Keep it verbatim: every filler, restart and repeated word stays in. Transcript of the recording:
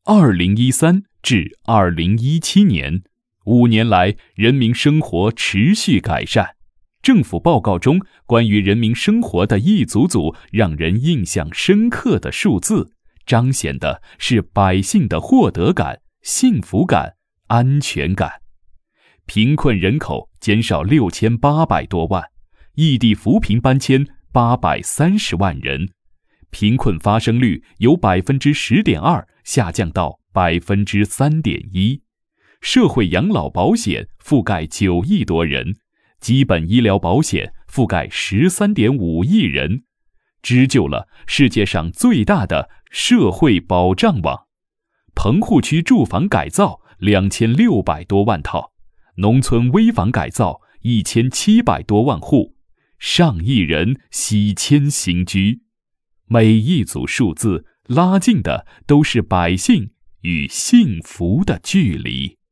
二零一三至二零一七年，五年来人民生活持续改善。政府报告中关于人民生活的一组组让人印象深刻的数字，彰显的是百姓的获得感、幸福感、安全感。贫困人口减少六千八百多万，异地扶贫搬迁八百三十万人，贫困发生率由百分之十点二下降到百分之三点一，社会养老保险覆盖九亿多人，基本医疗保险覆盖十三点五亿人，织就了世界上最大的社会保障网。棚户区住房改造两千六百多万套，农村危房改造一千七百多万户，上亿人喜迁新居。每一组数字拉近的都是百姓与幸福的距离。